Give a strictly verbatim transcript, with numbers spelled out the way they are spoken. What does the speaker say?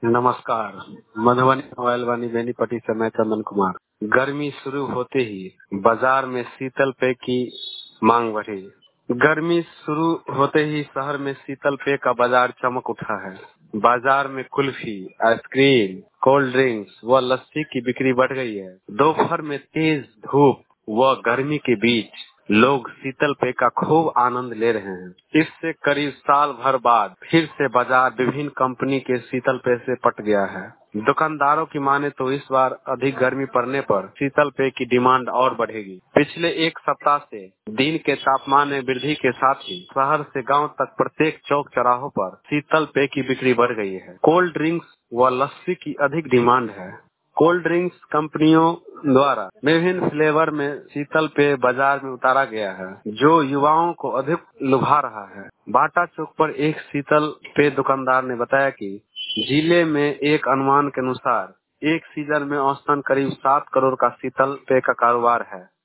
नमस्कार। मधुबनी मोबाइल वाणी बेनीपट्टी से मैं चंदन कुमार। गर्मी शुरू होते ही बाजार में शीतल पेय की मांग बढ़ी। गर्मी शुरू होते ही शहर में शीतल पेय का बाजार चमक उठा है। बाजार में कुल्फी, आइसक्रीम, कोल्ड ड्रिंक्स व लस्सी की बिक्री बढ़ गई है। दोपहर में तेज धूप व गर्मी के बीच लोग शीतल पेय का खूब आनंद ले रहे हैं। इससे करीब साल भर बाद फिर से बाजार विभिन्न कंपनी के शीतल पेय से पट गया है। दुकानदारों की माने तो इस बार अधिक गर्मी पड़ने पर शीतल पेय की डिमांड और बढ़ेगी। पिछले एक सप्ताह से दिन के तापमान में वृद्धि के साथ ही शहर से गांव तक प्रत्येक चौक चौराहों पर शीतल पेय की बिक्री बढ़ गई है। कोल्ड ड्रिंक्स व लस्सी की अधिक डिमांड है। कोल्ड ड्रिंक्स कंपनियों द्वारा विभिन्न फ्लेवर में शीतल पेय बाजार में उतारा गया है, जो युवाओं को अधिक लुभा रहा है। बाटा चौक पर एक शीतल पेय दुकानदार ने बताया कि जिले में एक अनुमान के अनुसार एक सीजन में औसतन करीब सात करोड़ का शीतल पेय का कारोबार है।